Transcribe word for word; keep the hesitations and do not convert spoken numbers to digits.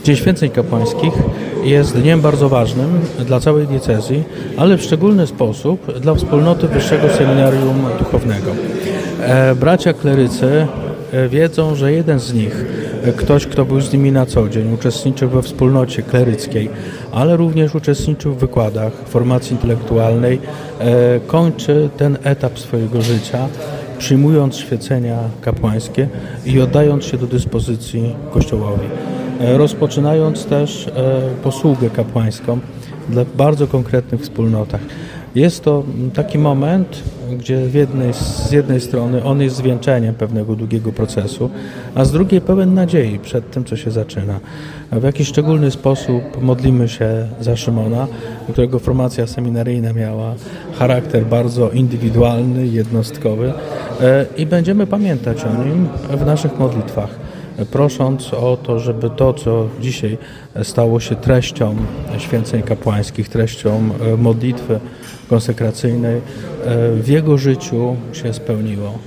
Dzień Święceń Kapłańskich jest dniem bardzo ważnym dla całej diecezji, ale w szczególny sposób dla wspólnoty Wyższego Seminarium Duchownego. Bracia klerycy wiedzą, że jeden z nich, ktoś, kto był z nimi na co dzień, uczestniczył we wspólnocie kleryckiej, ale również uczestniczył w wykładach, formacji intelektualnej, kończy ten etap swojego życia, przyjmując świecenia kapłańskie i oddając się do dyspozycji Kościołowi. Rozpoczynając też posługę kapłańską dla bardzo konkretnych wspólnotach. Jest to taki moment, gdzie w jednej, z jednej strony on jest zwieńczeniem pewnego długiego procesu, a z drugiej pełen nadziei przed tym, co się zaczyna. W jakiś szczególny sposób modlimy się za Szymona, którego formacja seminaryjna miała charakter bardzo indywidualny, jednostkowy i będziemy pamiętać o nim w naszych modlitwach, prosząc o to, żeby to, co dzisiaj stało się treścią święceń kapłańskich, treścią modlitwy konsekracyjnej, w jego życiu się spełniło.